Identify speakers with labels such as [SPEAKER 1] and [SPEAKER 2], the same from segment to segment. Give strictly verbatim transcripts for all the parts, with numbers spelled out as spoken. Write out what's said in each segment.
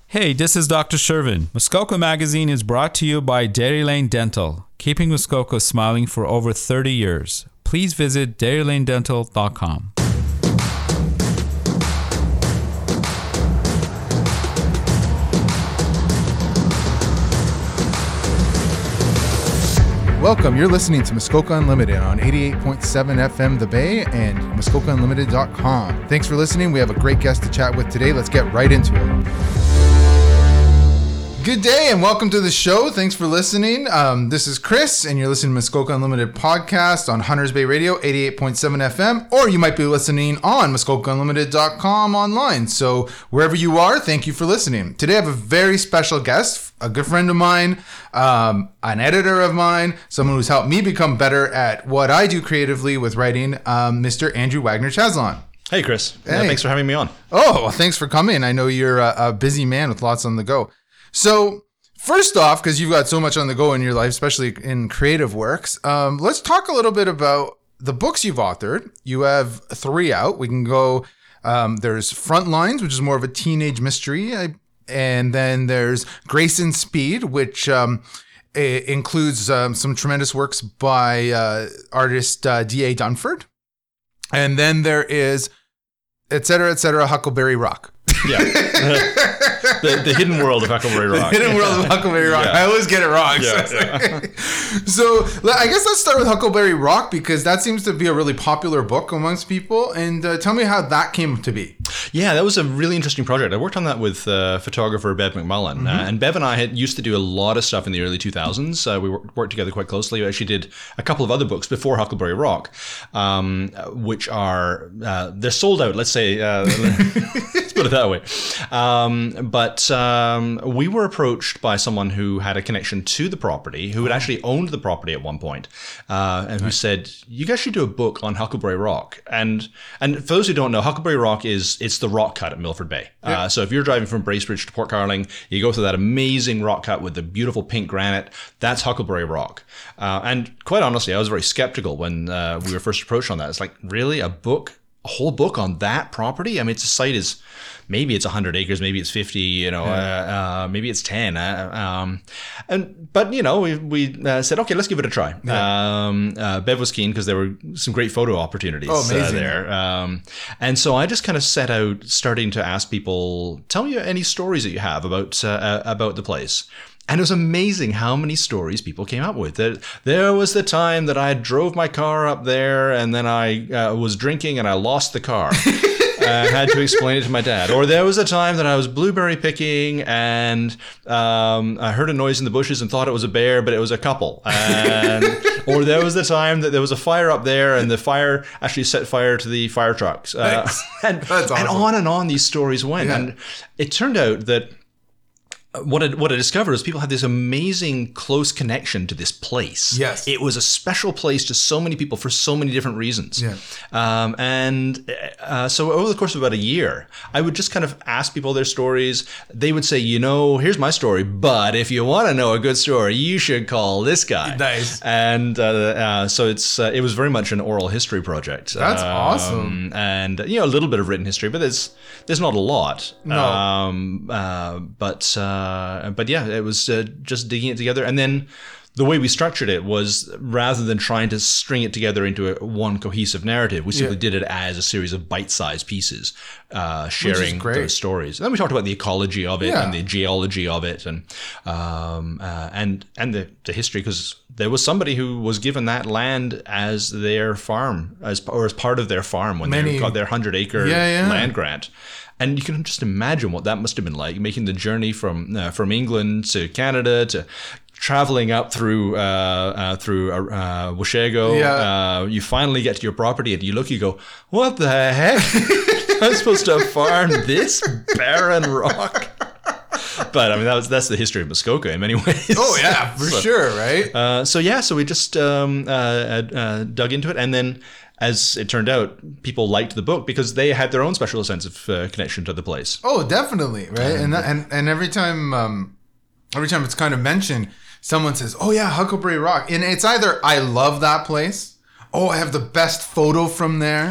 [SPEAKER 1] Hey, this is Doctor Shervin. Muskoka Magazine is brought to you by Dairy Lane Dental, keeping Muskoka smiling for over thirty years. Please visit dairy lane dental dot com.
[SPEAKER 2] Welcome. You're listening to Muskoka Unlimited on eighty-eight point seven F M The Bay and muskoka unlimited dot com. Thanks for listening. We have a great guest to chat with today. Let's get right into it. Good day and welcome to the show. Thanks for listening. Um, this is Chris and you're listening to Muskoka Unlimited podcast on Hunters Bay Radio, eighty-eight point seven F M, or you might be listening on muskoka unlimited dot com online. So wherever you are, thank you for listening. Today I have a very special guest, a good friend of mine, um, an editor of mine, someone who's helped me become better at what I do creatively with writing, um, Mister Andrew Wagner-Chaslon.
[SPEAKER 3] Hey, Chris.
[SPEAKER 2] Hey.
[SPEAKER 3] Uh, thanks for having me on.
[SPEAKER 2] Oh, well, thanks for coming. I know you're a, a busy man with lots on the go. So first off, because you've got so much on the go in your life, especially in creative works, um, let's talk a little bit about the books you've authored. You have three out. We can go, um, there's Frontlines, which is more of a teenage mystery. I, and then there's Grace and Speed, which um, includes um, some tremendous works by uh, artist uh, D A Dunford. And then there is, et cetera, et cetera, Huckleberry Rock.
[SPEAKER 3] Yeah. the, the hidden world of Huckleberry Rock.
[SPEAKER 2] The hidden world of Huckleberry Rock. Yeah. I always get it wrong.
[SPEAKER 3] Yeah,
[SPEAKER 2] so,
[SPEAKER 3] yeah.
[SPEAKER 2] so I guess let's start with Huckleberry Rock because that seems to be a really popular book amongst people. And uh, tell me how that came to be.
[SPEAKER 3] Yeah, that was a really interesting project. I worked on that with uh, photographer Bev McMullen. Mm-hmm. Uh, and Bev and I had used to do a lot of stuff in the early two thousands. Uh, we worked together quite closely. We actually did a couple of other books before Huckleberry Rock, um, which are, uh, they're sold out, let's say. Uh, let's put it that way. Um, but um, we were approached by someone who had a connection to the property, who had actually owned the property at one point, uh, and who right. said, you guys should do a book on Huckleberry Rock. And and for those who don't know, Huckleberry Rock is it's the rock cut at Milford Bay. Yeah. Uh, so if you're driving from Bracebridge to Port Carling, you go through that amazing rock cut with the beautiful pink granite. That's Huckleberry Rock. Uh, and quite honestly, I was very skeptical when uh, we were first approached on that. It's like, really, a book? A whole book on that property? I mean, it's a site is maybe it's one hundred acres, maybe it's fifty, you know, yeah. uh, uh, maybe it's ten. Uh, um, and but you know, we we uh, said, okay, let's give it a try. Yeah. Um, uh, Bev was keen because there were some great photo opportunities
[SPEAKER 2] oh, amazing.
[SPEAKER 3] Uh, there. Um, and so I just kind of set out, starting to ask people, tell me any stories that you have about uh, about the place. And it was amazing how many stories people came up with. There, there was the time that I drove my car up there and then I uh, was drinking and I lost the car. I had to explain it to my dad. Or there was a time that I was blueberry picking and um, I heard a noise in the bushes and thought it was a bear, but it was a couple. And, or there was the time that there was a fire up there and the fire actually set fire to the fire trucks. Uh, and,
[SPEAKER 2] That's awesome.
[SPEAKER 3] And on and on these stories went. Yeah. And it turned out that What I, what I discovered is people had this amazing close connection to this place.
[SPEAKER 2] Yes.
[SPEAKER 3] It was a special place to so many people for so many different reasons.
[SPEAKER 2] Yeah.
[SPEAKER 3] Um, and uh, so over the course of about a year, I would just kind of ask people their stories. They would say, you know, here's my story, but if you want to know a good story, you should call this guy.
[SPEAKER 2] Nice.
[SPEAKER 3] And uh, uh, so it's uh, it was very much an oral history project.
[SPEAKER 2] That's
[SPEAKER 3] um,
[SPEAKER 2] awesome.
[SPEAKER 3] And, you know, a little bit of written history, but there's, there's not a lot.
[SPEAKER 2] No.
[SPEAKER 3] Um, uh, but... Uh, Uh, but yeah, it was uh, just digging it together. And then the way we structured it was rather than trying to string it together into a, one cohesive narrative, we simply yeah. did it as a series of bite-sized pieces, uh, sharing those stories. And then we talked about the ecology of it yeah. and the geology of it and um, uh, and and the, the history, because there was somebody who was given that land as their farm, as or as part of their farm when Many, they got their hundred-acre
[SPEAKER 2] yeah, yeah.
[SPEAKER 3] land grant. And you can just imagine what that must have been like, making the journey from uh, from England to Canada to traveling up through uh, uh, through uh, Washego.
[SPEAKER 2] Yeah.
[SPEAKER 3] Uh, you finally get to your property and you look, you go, what the heck? I'm supposed to farm this barren rock? But I mean, that was, that's the history of Muskoka in many ways.
[SPEAKER 2] Oh, yeah, for so, sure, right?
[SPEAKER 3] Uh, so, yeah, so we just um, uh, uh, dug into it. And then, as it turned out, people liked the book because they had their own special sense of uh, connection to the place.
[SPEAKER 2] Oh, definitely, right? Um, and, that, and and every time um, every time it's kind of mentioned, someone says, oh, yeah, Huckleberry Rock. And it's either I love that place, oh, I have the best photo from there,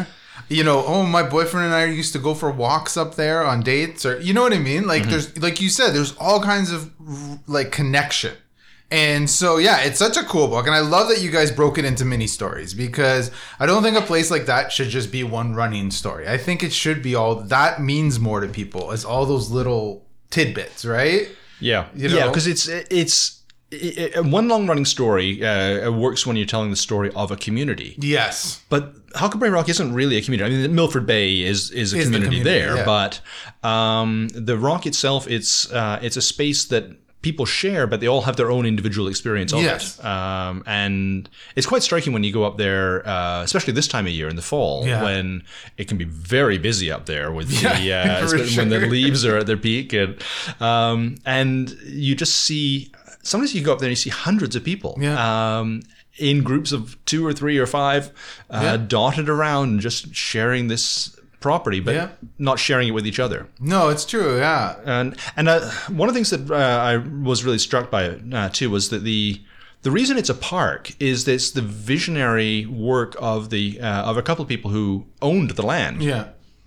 [SPEAKER 2] you know, oh, my boyfriend and I used to go for walks up there on dates, or you know what I mean? Like mm-hmm. there's, like you said, there's all kinds of like connection. And so, yeah, it's such a cool book. And I love that you guys broke it into mini stories, because I don't think a place like that should just be one running story. I think it should be all that means more to people as all those little tidbits, right?
[SPEAKER 3] Yeah.
[SPEAKER 2] You know?
[SPEAKER 3] Yeah, because it's, it's, It, it, one long running story uh, works when you're telling the story of a community.
[SPEAKER 2] Yes.
[SPEAKER 3] But Huckleberry Rock isn't really a community. I mean, Milford Bay is is a is community, the community there, yeah. but um, the rock itself, it's uh, it's a space that people share, but they all have their own individual experience of
[SPEAKER 2] yes.
[SPEAKER 3] it. Um, and it's quite striking when you go up there, uh, especially this time of year in the fall,
[SPEAKER 2] yeah.
[SPEAKER 3] when it can be very busy up there with
[SPEAKER 2] yeah,
[SPEAKER 3] the uh,
[SPEAKER 2] sure.
[SPEAKER 3] when the leaves are at their peak, and um, and you just see. Sometimes you go up there and you see hundreds of people
[SPEAKER 2] yeah.
[SPEAKER 3] um, in groups of two or three or five uh, yeah. dotted around, just sharing this property, but yeah. not sharing it with each other.
[SPEAKER 2] No, it's true. Yeah.
[SPEAKER 3] And and uh, one of the things that uh, I was really struck by uh, too was that the the reason it's a park is that it's the visionary work of the uh, of a couple of people who owned the land.
[SPEAKER 2] Yeah.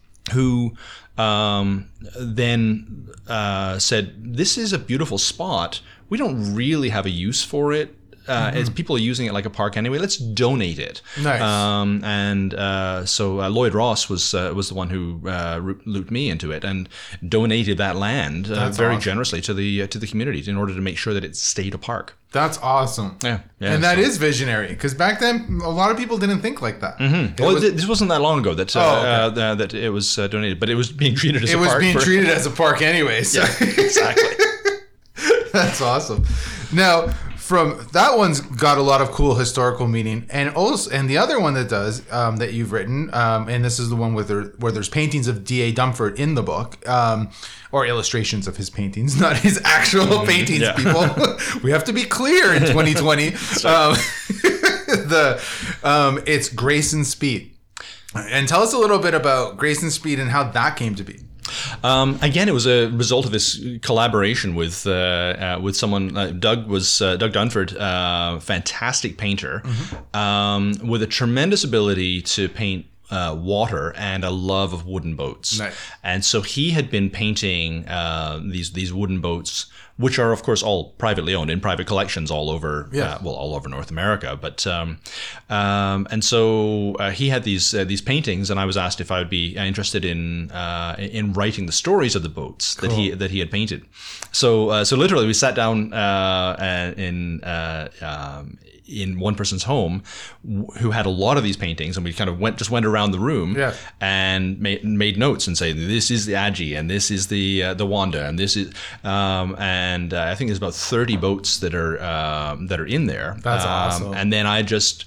[SPEAKER 3] Who um, then uh, said, "This is a beautiful spot. We don't really have a use for it. Uh, mm-hmm. As people are using it like a park anyway. Let's donate it."
[SPEAKER 2] Nice.
[SPEAKER 3] Um, and uh, so uh, Lloyd Ross was uh, was the one who uh, looped me into it and donated that land uh, very
[SPEAKER 2] awesome.
[SPEAKER 3] generously to the uh, to the community in order to make sure that it stayed a park.
[SPEAKER 2] That's awesome.
[SPEAKER 3] Yeah, yeah
[SPEAKER 2] and that
[SPEAKER 3] so.
[SPEAKER 2] is visionary, because back then a lot of people didn't think like that.
[SPEAKER 3] Mm-hmm. Well, was, this wasn't that long ago that uh,
[SPEAKER 2] oh, okay.
[SPEAKER 3] uh, that it was uh, donated, but it was being treated as
[SPEAKER 2] it
[SPEAKER 3] a
[SPEAKER 2] was
[SPEAKER 3] park.
[SPEAKER 2] being
[SPEAKER 3] for,
[SPEAKER 2] treated as a park anyway. So.
[SPEAKER 3] Yeah, exactly.
[SPEAKER 2] That's awesome. Now, from that one's got a lot of cool historical meaning, and also, and the other one that does um, that you've written, um, and this is the one where there, where there's paintings of D A Dumford in the book, um, or illustrations of his paintings, not his actual mm, paintings. Yeah. People, we have to be clear in twenty twenty. um, the um, it's Grace and Speed, and tell us a little bit about Grace and Speed and how that came to be.
[SPEAKER 3] Um, again, it was a result of this collaboration with uh, uh, with someone. Uh, Doug was uh, Doug Dunford, uh, fantastic painter, mm-hmm. um, with a tremendous ability to paint uh, water and a love of wooden boats.
[SPEAKER 2] Nice.
[SPEAKER 3] And so he had been painting uh, these these wooden boats, which are of course all privately owned in private collections all over,
[SPEAKER 2] yeah.
[SPEAKER 3] uh, well, all over North America. But um, um, and so uh, he had these uh, these paintings, and I was asked if I would be interested in uh, in writing the stories of the boats cool. that he that he had painted. So uh, so literally, we sat down uh, in uh, um, in one person's home who had a lot of these paintings, and we kind of went just went around the room
[SPEAKER 2] yeah.
[SPEAKER 3] and made made notes and say, this is the Agi, and this is the uh, the Wanda, and this is um, and uh, I think there's about thirty boats that are um, that are in there.
[SPEAKER 2] That's
[SPEAKER 3] um,
[SPEAKER 2] awesome.
[SPEAKER 3] And then I just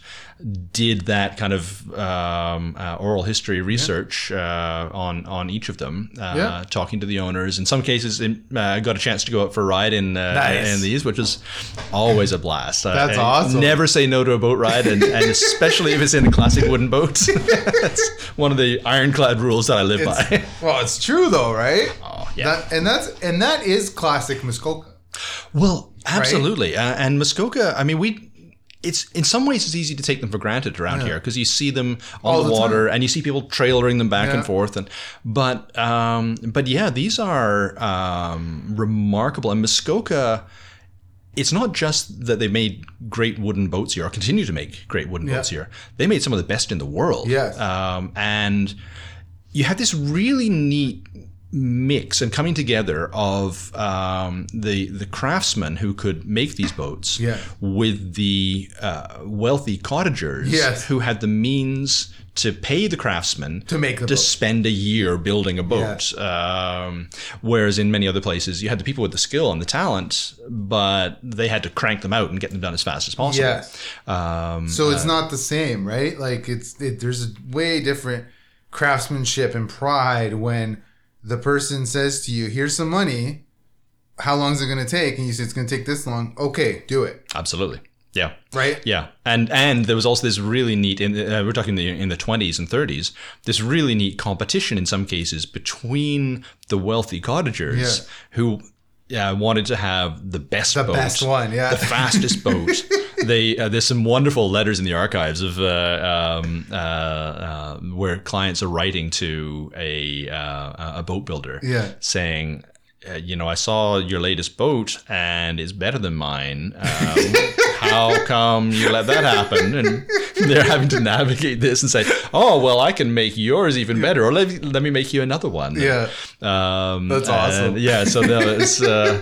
[SPEAKER 3] did that kind of um, uh, oral history research yeah. uh, on on each of them, uh, yeah. talking to the owners. In some cases, I uh, got a chance to go out for a ride in uh,
[SPEAKER 2] nice.
[SPEAKER 3] in these, which is always a blast.
[SPEAKER 2] That's
[SPEAKER 3] I,
[SPEAKER 2] awesome.
[SPEAKER 3] I never say no to a boat ride, and, and especially if it's in a classic wooden boat. That's one of the ironclad rules that I live
[SPEAKER 2] it's,
[SPEAKER 3] by.
[SPEAKER 2] Well, it's true though, right?
[SPEAKER 3] Oh yeah,
[SPEAKER 2] that, and that's and that is classic Muskoka.
[SPEAKER 3] Well, absolutely, right? uh, and Muskoka. I mean, we. It's in some ways it's easy to take them for granted around yeah. here because you see them on
[SPEAKER 2] All
[SPEAKER 3] the,
[SPEAKER 2] the
[SPEAKER 3] water
[SPEAKER 2] time.
[SPEAKER 3] and you see people trailering them back
[SPEAKER 2] yeah.
[SPEAKER 3] and forth, and but um, but yeah, these are um, remarkable. And Muskoka, it's not just that they made great wooden boats here or continue to make great wooden
[SPEAKER 2] yeah.
[SPEAKER 3] boats here. They made some of the best in the world.
[SPEAKER 2] Yes.
[SPEAKER 3] Um, and you have this really neat mix and coming together of um, the the craftsmen who could make these boats
[SPEAKER 2] yeah.
[SPEAKER 3] with the uh, wealthy cottagers
[SPEAKER 2] yes.
[SPEAKER 3] who had the means to pay the craftsmen
[SPEAKER 2] to make the
[SPEAKER 3] to
[SPEAKER 2] boat.
[SPEAKER 3] spend a year building a boat. Yeah. Um, whereas in many other places, you had the people with the skill and the talent, but they had to crank them out and get them done as fast as possible.
[SPEAKER 2] Yes.
[SPEAKER 3] Um,
[SPEAKER 2] so it's
[SPEAKER 3] uh,
[SPEAKER 2] not the same, right? Like it's it, there's a way different craftsmanship and pride when the person says to you, here's some money. How long is it going to take? And you say, it's going to take this long. Okay, do it.
[SPEAKER 3] Absolutely. Yeah.
[SPEAKER 2] Right?
[SPEAKER 3] Yeah. And and there was also this really neat, in uh, we're talking in the, in the twenties and thirties, this really neat competition in some cases between the wealthy cottagers yeah. who uh, wanted to have the best
[SPEAKER 2] the
[SPEAKER 3] boat.
[SPEAKER 2] The best one, yeah.
[SPEAKER 3] The fastest boat. they uh, there's some wonderful letters in the archives of uh, um, uh, uh, where clients are writing to a uh, a boat builder,
[SPEAKER 2] Yeah.
[SPEAKER 3] saying, uh, you know, I saw your latest boat and it's better than mine. Um, how come you let that happen? And they're having to navigate this and say, oh, well, I can make yours even better, or let, let me make you another one.
[SPEAKER 2] Yeah.
[SPEAKER 3] Um,
[SPEAKER 2] That's awesome.
[SPEAKER 3] And, yeah. So there's, uh,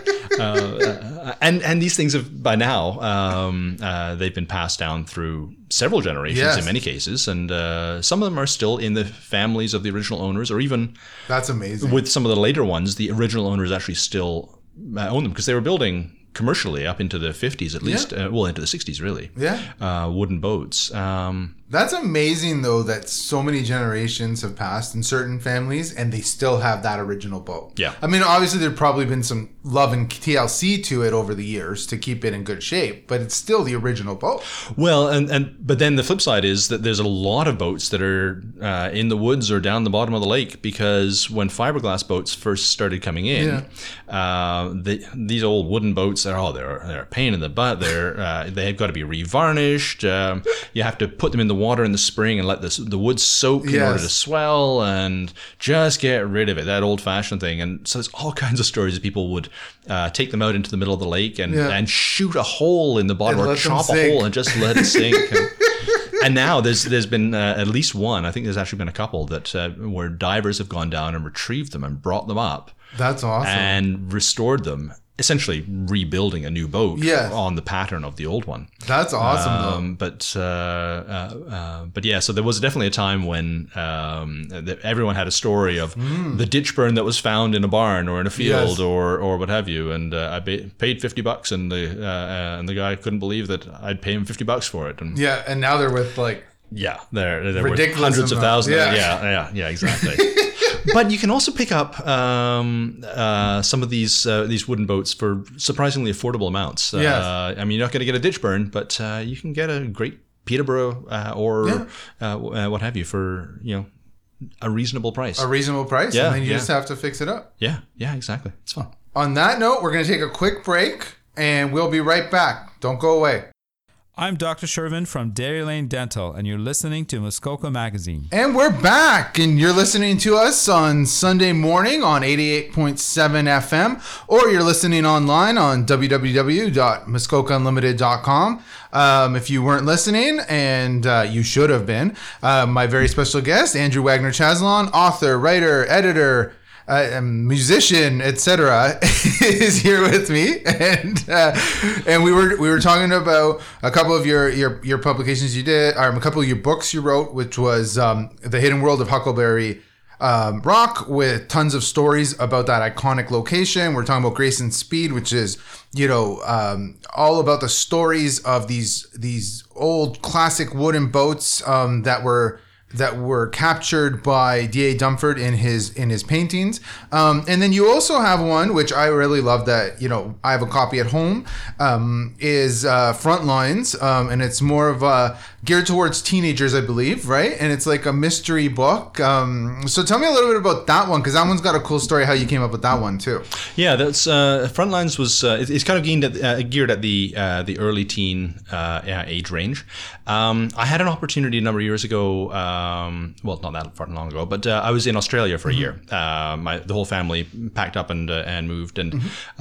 [SPEAKER 3] uh, and, and these things have by now, um, uh, they've been passed down through several generations
[SPEAKER 2] Yes.
[SPEAKER 3] in many cases. And uh, some of them are still in the families of the original owners, or even
[SPEAKER 2] That's amazing.
[SPEAKER 3] with some of the later ones, the original owners actually still uh, own them because they were building commercially up into the fifties at least,
[SPEAKER 2] Yeah.
[SPEAKER 3] uh, well, into the sixties really,
[SPEAKER 2] Yeah.
[SPEAKER 3] uh, wooden boats. Um,
[SPEAKER 2] That's amazing, though, that so many generations have passed in certain families and they still have that original boat.
[SPEAKER 3] Yeah.
[SPEAKER 2] I mean, obviously, there's probably been some love and T L C to it over the years to keep it in good shape, but it's still the original boat.
[SPEAKER 3] Well, and, and but then the flip side is that there's a lot of boats that are uh, in the woods or down the bottom of the lake because when fiberglass boats first started coming in, uh, the, these old wooden boats are oh they're they're a pain in the butt. They're uh, they've got to be revarnished. Um, you have to put them in the water in the spring and let the the wood soak in
[SPEAKER 2] Yes.
[SPEAKER 3] order to swell and just get rid of it. That old fashioned thing. And so there's all kinds of stories that people would uh, take them out into the middle of the lake and
[SPEAKER 2] Yeah.
[SPEAKER 3] and shoot a hole in the bottom
[SPEAKER 2] And
[SPEAKER 3] or
[SPEAKER 2] let them
[SPEAKER 3] chop a
[SPEAKER 2] sink.
[SPEAKER 3] hole and just let it sink. And, and now there's there's been uh, at least one. I think there's actually been a couple that uh, where divers have gone down and retrieved them and brought them up
[SPEAKER 2] That's awesome.
[SPEAKER 3] and restored them, essentially rebuilding a new boat
[SPEAKER 2] Yes.
[SPEAKER 3] on the pattern of the old one.
[SPEAKER 2] That's awesome, though.
[SPEAKER 3] Um, but uh, uh, uh, but yeah, so there was definitely a time when um, that everyone had a story of the ditch burn that was found in a barn or in a field
[SPEAKER 2] Yes.
[SPEAKER 3] or or what have you. And uh, I ba- paid fifty bucks, and the uh, uh, and the guy couldn't believe that I'd pay him fifty bucks for it. And
[SPEAKER 2] Yeah, and now they're with, like,
[SPEAKER 3] yeah, they're they're worth
[SPEAKER 2] Ridiculous
[SPEAKER 3] hundreds of
[SPEAKER 2] amount.
[SPEAKER 3] thousands.
[SPEAKER 2] Yeah.
[SPEAKER 3] Yeah, yeah, yeah, yeah exactly. But you can also pick up um, uh, some of these uh, these wooden boats for surprisingly affordable amounts. Uh,
[SPEAKER 2] Yes.
[SPEAKER 3] I mean, you're not going to get a ditch burn, but uh, you can get a great Peterborough uh, or
[SPEAKER 2] Yeah.
[SPEAKER 3] uh, uh, what have you for you know a reasonable price.
[SPEAKER 2] a reasonable price,
[SPEAKER 3] Yeah,
[SPEAKER 2] and then you
[SPEAKER 3] yeah.
[SPEAKER 2] just have to fix it up.
[SPEAKER 3] yeah, yeah, exactly. It's fun.
[SPEAKER 2] On that note, we're going to take a quick break, and we'll be right back. Don't go away.
[SPEAKER 1] I'm Doctor Shervin from Dairy Lane Dental, and you're listening to Muskoka Magazine.
[SPEAKER 2] And we're back, and you're listening to us on Sunday morning on eighty-eight point seven F M, or you're listening online on w w w dot muskoka unlimited dot com. Um, if you weren't listening, and uh, you should have been, uh, my very special guest, Andrew Wagner Chaslon, author, writer, editor, uh, um, musician, et cetera, is here with me, and uh, and we were we were talking about a couple of your your your publications you did, or a couple of your books you wrote, which was um, The Hidden World of Huckleberry um, Rock, with tons of stories about that iconic location. We're talking about Grace and Speed, which is, you know, um, all about the stories of these these old classic wooden boats um, that were. that were captured by D A Dumford in his in his paintings. Um, and then you also have one, which I really love, that, you know, I have a copy at home, um, is uh, Frontlines. Um, and it's more of a geared towards teenagers, I believe, right? And it's like a mystery book. Um, so tell me a little bit about that one, because that one's got a cool story how you came up with that one too.
[SPEAKER 3] Yeah, that's uh, Frontlines was uh, it- it's kind of geared at, uh, geared at the uh, the early teen uh, yeah, age range. Um, I had an opportunity a number of years ago. Um, well, not that far long ago, but uh, I was in Australia for a year. Uh, my the whole family packed up and uh, and moved, and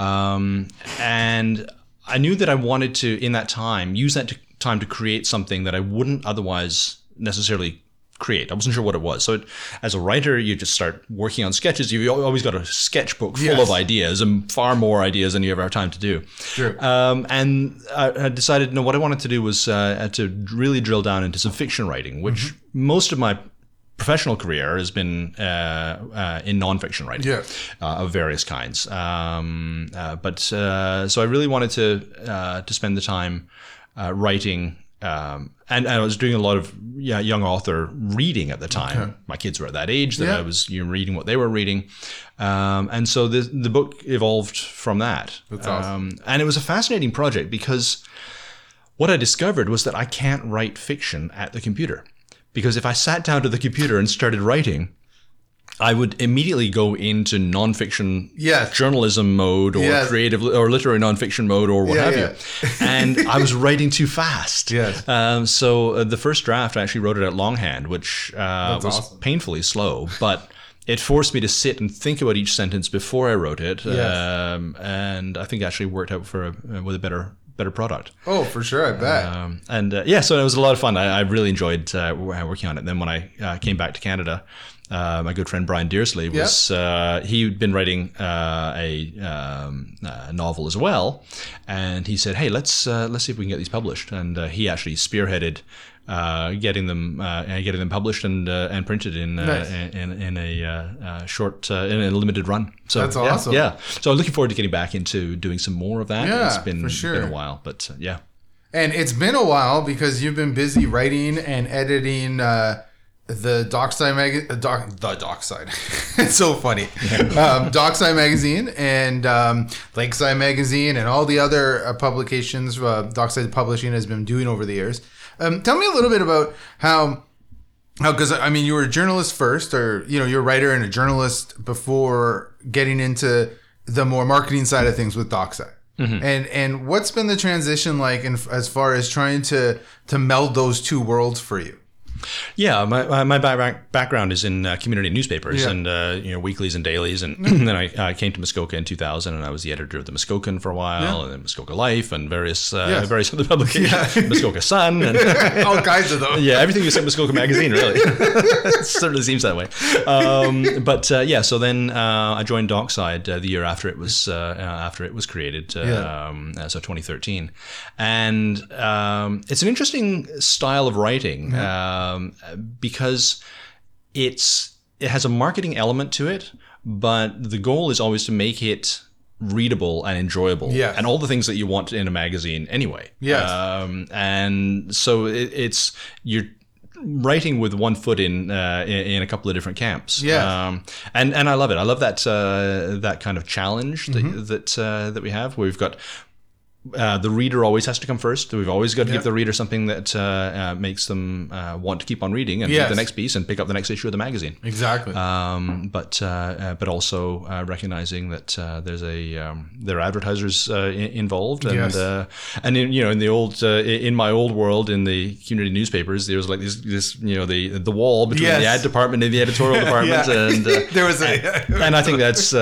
[SPEAKER 3] um, and I knew that I wanted to, in that time, use that to, time to create something that I wouldn't otherwise necessarily create. I wasn't sure what it was. So it, as a writer, you just start working on sketches. You've always got a sketchbook full
[SPEAKER 2] Yes.
[SPEAKER 3] of ideas, and far more ideas than you ever have time to do.
[SPEAKER 2] Sure.
[SPEAKER 3] Um, and I, I decided, no, what I wanted to do was uh, to really drill down into some fiction writing, which most of my professional career has been uh, uh, in nonfiction writing
[SPEAKER 2] Yeah.
[SPEAKER 3] uh, of various kinds. Um, uh, but uh, so I really wanted to uh, to spend the time uh, writing. Um, and, and I was doing a lot of yeah, young author reading at the time.
[SPEAKER 2] Okay.
[SPEAKER 3] My kids were at that age that
[SPEAKER 2] Yeah.
[SPEAKER 3] I was you know, reading what they were reading. Um, and so the, the book evolved from that.
[SPEAKER 2] That's awesome.
[SPEAKER 3] Um, and it was a fascinating project because what I discovered was that I can't write fiction at the computer. Because if I sat down to the computer and started writing, I would immediately go into nonfiction
[SPEAKER 2] Yes.
[SPEAKER 3] journalism mode or
[SPEAKER 2] Yes.
[SPEAKER 3] creative or literary nonfiction mode or what
[SPEAKER 2] Yeah,
[SPEAKER 3] have
[SPEAKER 2] yeah.
[SPEAKER 3] you. And I was writing too fast.
[SPEAKER 2] Yes.
[SPEAKER 3] Um, so uh, the first draft, I actually wrote it at longhand, which uh, was
[SPEAKER 2] awesome.
[SPEAKER 3] painfully slow, but it forced me to sit and think about each sentence before I wrote it.
[SPEAKER 2] Yes.
[SPEAKER 3] Um, and I think it actually worked out for a, with a better better product.
[SPEAKER 2] Oh, for sure, I bet.
[SPEAKER 3] Um, and uh, yeah, so it was a lot of fun. I, I really enjoyed uh, working on it. Then when I uh, came back to Canada, uh, my good friend Brian Dearsley was uh, he'd been writing uh, a, um, a novel as well, and he said, "Hey, let's uh, let's see if we can get these published." And uh, he actually spearheaded uh, getting them uh, getting them published and uh, and printed in uh,
[SPEAKER 2] Nice.
[SPEAKER 3] in, in a uh, uh, short uh, in a limited run. So
[SPEAKER 2] That's
[SPEAKER 3] yeah,
[SPEAKER 2] awesome.
[SPEAKER 3] Yeah, so I'm looking forward to getting back into doing some more of that.
[SPEAKER 2] Yeah,
[SPEAKER 3] it's been
[SPEAKER 2] for sure.
[SPEAKER 3] been a while, but uh, yeah.
[SPEAKER 2] And it's been a while because you've been busy writing and editing uh, the Dockside magazine. Doc, the Dockside. It's so funny. um, Dockside magazine and um, Lakeside magazine and all the other uh, publications uh, Dockside Publishing has been doing over the years. Um, tell me a little bit about how. How, because I mean, you were a journalist first, or you know, you're a writer and a journalist before getting into the more marketing side of things with Dockside. Mm-hmm. And and what's been the transition like in, as far as trying to to meld those two worlds for you?
[SPEAKER 3] Yeah, my my back, background is in uh, community newspapers
[SPEAKER 2] Yeah.
[SPEAKER 3] and uh, you know weeklies and dailies, and then I uh, came to Muskoka in two thousand, and I was the editor of the Muskokan for a while,
[SPEAKER 2] Yeah.
[SPEAKER 3] and then Muskoka Life and various uh,
[SPEAKER 2] Yes.
[SPEAKER 3] various other publications, Muskoka Sun, and
[SPEAKER 2] All kinds of those.
[SPEAKER 3] yeah, everything except Muskoka Magazine, really. It certainly seems that way. Um, but uh, yeah, so then uh, I joined Dockside uh, the year after it was uh, uh, after it was created, uh,
[SPEAKER 2] Yeah.
[SPEAKER 3] um, uh, so twenty thirteen, and um, it's an interesting style of writing um, because it's it has a marketing element to it, but the goal is always to make it readable and enjoyable,
[SPEAKER 2] Yes.
[SPEAKER 3] and all the things that you want in a magazine anyway.
[SPEAKER 2] Yes.
[SPEAKER 3] Um, and so it, it's you're writing with one foot in, uh, in in a couple of different camps.
[SPEAKER 2] Yes.
[SPEAKER 3] Um, and and I love it. I love that uh, that kind of challenge that
[SPEAKER 2] Mm-hmm.
[SPEAKER 3] that uh, that we have. We've got. Uh, the reader always has to come first. We've always got to
[SPEAKER 2] Yep.
[SPEAKER 3] give the reader something that uh, uh, makes them uh, want to keep on reading and
[SPEAKER 2] Yes.
[SPEAKER 3] read the next piece and pick up the next issue of the magazine.
[SPEAKER 2] Exactly.
[SPEAKER 3] Um, but uh, uh, but also uh, recognizing that uh, there's a um, there are advertisers uh, I- involved, and
[SPEAKER 2] Yes.
[SPEAKER 3] uh, and in, you know in the old uh, in my old world in the community newspapers there was like this this you know the the wall between
[SPEAKER 2] Yes.
[SPEAKER 3] the ad department and the editorial department,
[SPEAKER 2] Yeah.
[SPEAKER 3] and uh,
[SPEAKER 2] There was a-
[SPEAKER 3] and, and I think that's uh,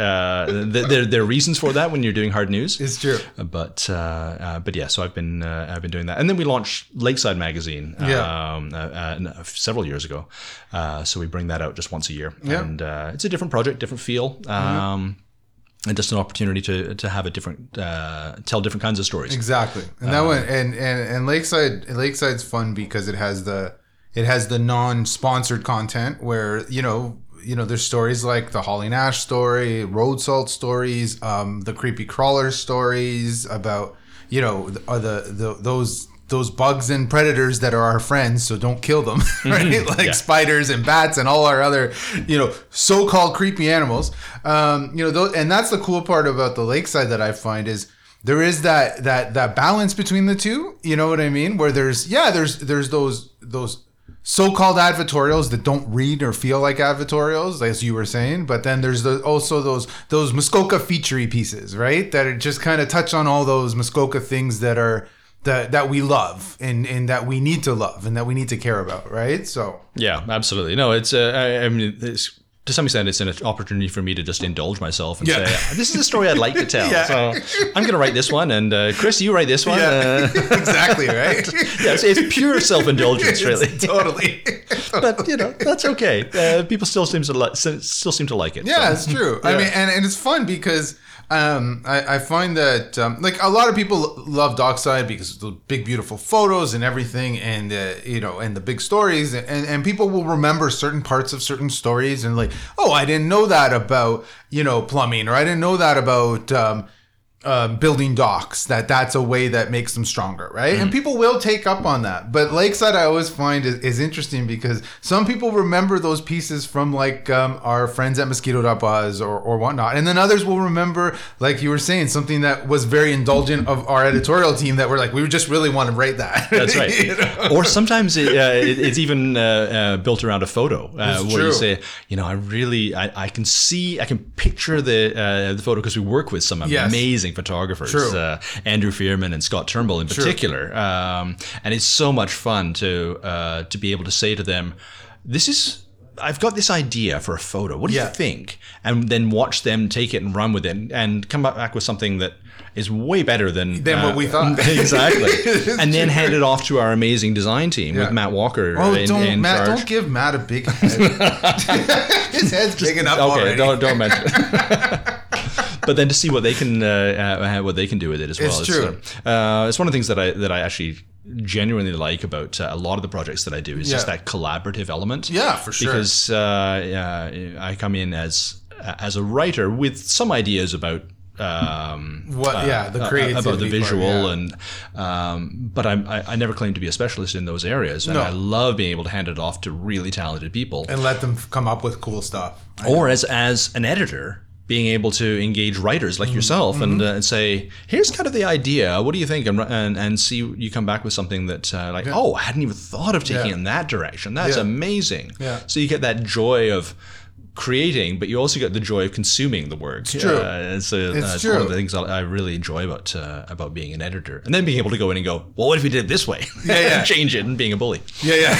[SPEAKER 3] uh, th- there there are reasons for that when you're doing hard news.
[SPEAKER 2] It's true.
[SPEAKER 3] But uh, uh, but yeah, so I've been uh, I've been doing that, and then we launched Lakeside Magazine
[SPEAKER 2] Yeah.
[SPEAKER 3] um, uh, uh, several years ago. Uh, so we bring that out just once a year,
[SPEAKER 2] Yeah.
[SPEAKER 3] and uh, it's a different project, different feel, um, and just an opportunity to to have a different uh, tell different kinds of stories.
[SPEAKER 2] Exactly. And
[SPEAKER 3] Uh,
[SPEAKER 2] that one and, and and Lakeside Lakeside's fun because it has the it has the non-sponsored content where, you know, you know, there's stories like the Holly Nash story, road salt stories, um, the creepy crawler stories about, you know, the, uh, the, the those those bugs and predators that are our friends, so don't kill them, right? Like
[SPEAKER 3] Yeah.
[SPEAKER 2] spiders and bats and all our other, you know, so-called creepy animals. Um, you know, those, and that's the cool part about the Lakeside that I find is there is that that that balance between the two. You know what I mean? Where there's yeah, there's there's those those so-called advertorials that don't read or feel like advertorials, as you were saying, but then there's the, also those those Muskoka featurey pieces, right? That are just kind of touch on all those Muskoka things that are that that we love and and that we need to love and that we need to care about, right? So
[SPEAKER 3] Yeah, absolutely. No, it's uh, I, I mean, it's, to some extent, it's an opportunity for me to just indulge myself and
[SPEAKER 2] Yeah.
[SPEAKER 3] say, "This is a story I'd like to tell."
[SPEAKER 2] Yeah.
[SPEAKER 3] So I'm going to write this one, and uh, Chris, you write this one.
[SPEAKER 2] yeah,
[SPEAKER 3] Uh,
[SPEAKER 2] exactly, right?
[SPEAKER 3] yeah, it's, it's pure self-indulgence, really.
[SPEAKER 2] It's totally.
[SPEAKER 3] But you know, that's okay. Uh, people still seem to like, still seem to like it.
[SPEAKER 2] Yeah,
[SPEAKER 3] so.
[SPEAKER 2] it's true. I
[SPEAKER 3] Yeah.
[SPEAKER 2] mean, and, and it's fun because um, I, I find that um, like a lot of people love Dockside because of the big, beautiful photos and everything, and uh, you know, and the big stories, and, and people will remember certain parts of certain stories, and like, oh, I didn't know that about you know plumbing, or I didn't know that about. Um, uh, building docks, that that's a way that makes them stronger, right?
[SPEAKER 3] Mm.
[SPEAKER 2] And people will take up on that. But Lakeside, I always find is, is interesting because some people remember those pieces from like um, our friends at Mosquito dot Buzz or, or whatnot. And then others will remember, like you were saying, something that was very indulgent of our editorial team that we're like, we just really want to write that.
[SPEAKER 3] That's right. You know? Or sometimes it, uh, it, it's even uh, uh, built around a photo uh, where
[SPEAKER 2] true.
[SPEAKER 3] you say, you know, I really, I, I can see, I can picture the uh, the photo because we work with some
[SPEAKER 2] Yes.
[SPEAKER 3] amazing photographers,
[SPEAKER 2] True.
[SPEAKER 3] uh, Andrew Fearman and Scott Turnbull in particular. Um, and it's so much fun to uh, to be able to say to them, this is, I've got this idea for a photo. What do
[SPEAKER 2] Yeah.
[SPEAKER 3] you think? And then watch them take it and run with it and come back with something that is way better than
[SPEAKER 2] Than what we thought.
[SPEAKER 3] Exactly.
[SPEAKER 2] It's
[SPEAKER 3] And then
[SPEAKER 2] true.
[SPEAKER 3] hand it off to our amazing design team
[SPEAKER 2] Yeah.
[SPEAKER 3] with Matt Walker
[SPEAKER 2] Oh,
[SPEAKER 3] in,
[SPEAKER 2] don't
[SPEAKER 3] in
[SPEAKER 2] Matt!
[SPEAKER 3] charge.
[SPEAKER 2] Don't give Matt a big head. His head's big enough
[SPEAKER 3] Okay,
[SPEAKER 2] already.
[SPEAKER 3] don't don't mention it. But then to see what they can uh, uh, what they can do with it as well.
[SPEAKER 2] It's true.
[SPEAKER 3] Uh, uh, it's one of the things that I that I actually genuinely like about uh, a lot of the projects that I do is just
[SPEAKER 2] Yeah.
[SPEAKER 3] that collaborative element.
[SPEAKER 2] Yeah, for sure.
[SPEAKER 3] Because uh, uh, I come in as as a writer with some ideas about. Um,
[SPEAKER 2] What- yeah, the
[SPEAKER 3] uh,
[SPEAKER 2] creativity
[SPEAKER 3] about the
[SPEAKER 2] part,
[SPEAKER 3] visual
[SPEAKER 2] yeah.
[SPEAKER 3] and um, but I'm, I I never claim to be a specialist in those areas, and
[SPEAKER 2] No.
[SPEAKER 3] I love being able to hand it off to really talented people.
[SPEAKER 2] And let them come up with cool stuff.
[SPEAKER 3] Or as as an editor, being able to engage writers like yourself and, uh, and say, here's kind of the idea. What do you think? And and, and see you come back with something that uh, like, oh, I hadn't even thought of taking
[SPEAKER 2] Yeah.
[SPEAKER 3] it in that direction. That's
[SPEAKER 2] Yeah.
[SPEAKER 3] amazing.
[SPEAKER 2] Yeah.
[SPEAKER 3] So you get that joy of creating, but you also get the joy of consuming the work. It's
[SPEAKER 2] true.
[SPEAKER 3] Uh, it's a,
[SPEAKER 2] It's
[SPEAKER 3] uh, it's
[SPEAKER 2] true.
[SPEAKER 3] one of the things I I really enjoy about uh, about being an editor, and then being able to go in and go, well, what if we did it this way?
[SPEAKER 2] Yeah, yeah.
[SPEAKER 3] Change it, and being a bully.
[SPEAKER 2] Yeah, yeah.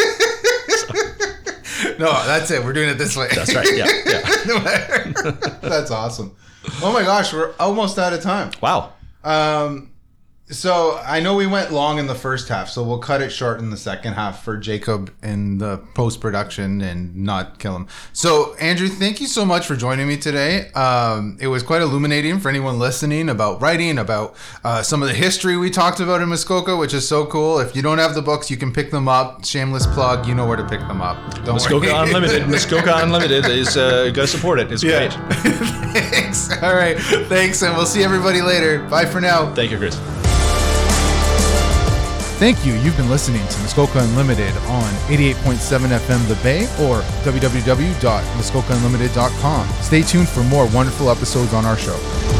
[SPEAKER 2] No, that's it. We're doing it this way.
[SPEAKER 3] That's right. Yeah, yeah.
[SPEAKER 2] That's awesome. Oh my gosh, we're almost out of time.
[SPEAKER 3] Wow.
[SPEAKER 2] Um, so I know we went long in the first half, so we'll cut it short in the second half for Jacob in the post production and not kill him. So Andrew, thank you so much for joining me today. Um, it was quite illuminating for anyone listening about writing, about uh, some of the history we talked about in Muskoka, which is so cool. If you don't have the books, you can pick them up. Shameless plug, you know where to pick them up. Don't
[SPEAKER 3] Muskoka
[SPEAKER 2] worry.
[SPEAKER 3] Unlimited. Muskoka Unlimited is uh, gotta support it. It's
[SPEAKER 2] Yeah.
[SPEAKER 3] great.
[SPEAKER 2] Thanks. All right. Thanks, and we'll see everybody later. Bye for now.
[SPEAKER 3] Thank you, Chris.
[SPEAKER 2] Thank you. You've been listening to Muskoka Unlimited on eighty-eight point seven F M The Bay or w w w dot muskoka unlimited dot com. Stay tuned for more wonderful episodes on our show.